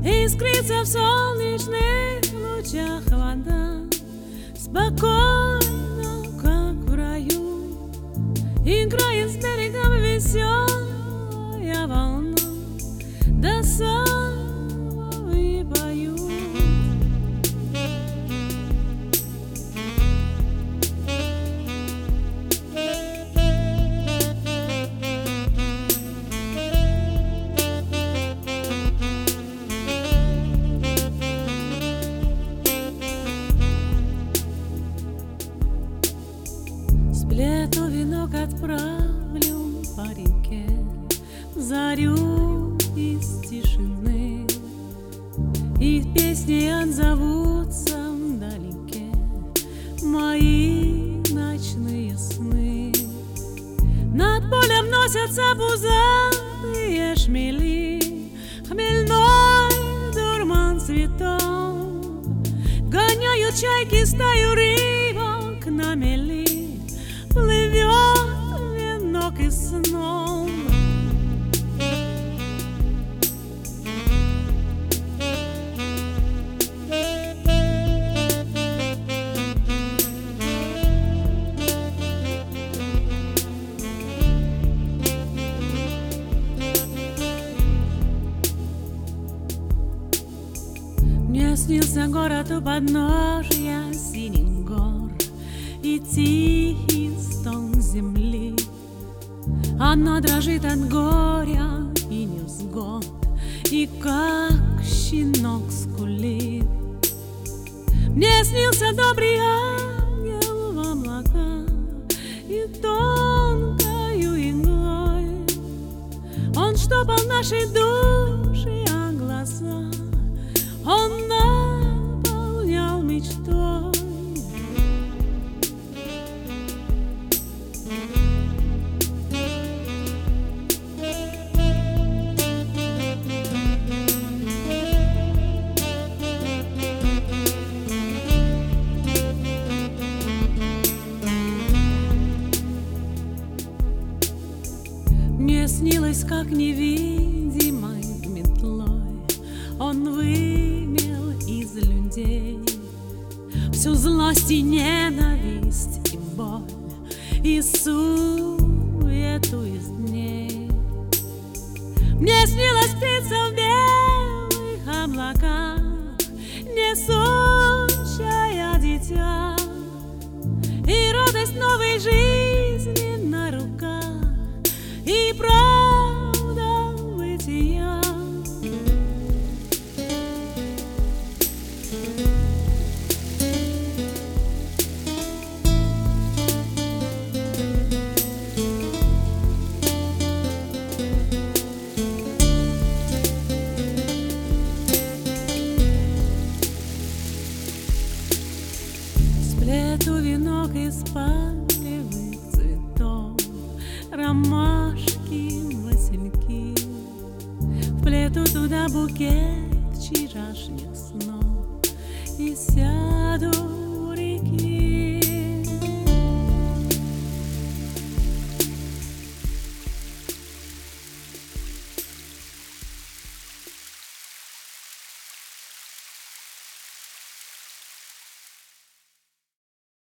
Искрится в солнечных лучах вода, спокойно, как в раю. Играет с берегом веселая волна, до соловьи поют. Сплету венок, отправлю по реке зарю из тишины, и в песне отзовутся вдалеке мои ночные сны. Над полем носятся пузатые шмели, хмельной дурман цветов. Гоняют чайки стаю рыбок на мели, плывет венок из снов. Мне снился город у подножья синих гор и тихий стон земли. Она дрожит от горя и невзгод, и как щенок скулит. Мне снился добрый ангел в облаках, и тонкою иглой он штопал наши души, а глаза он наполнял мечтой. Мне снилось, как невидимой метлой он вымел из людей всю злость и ненависть и боль, и суету из дней. Мне снилась птица в белых облаках, несущая дитя, и радость новой жизни на руках, и правда бытия. Сплету венок из палевых цветов, ромашки, васильки, вплету туда букет вчерашних снов.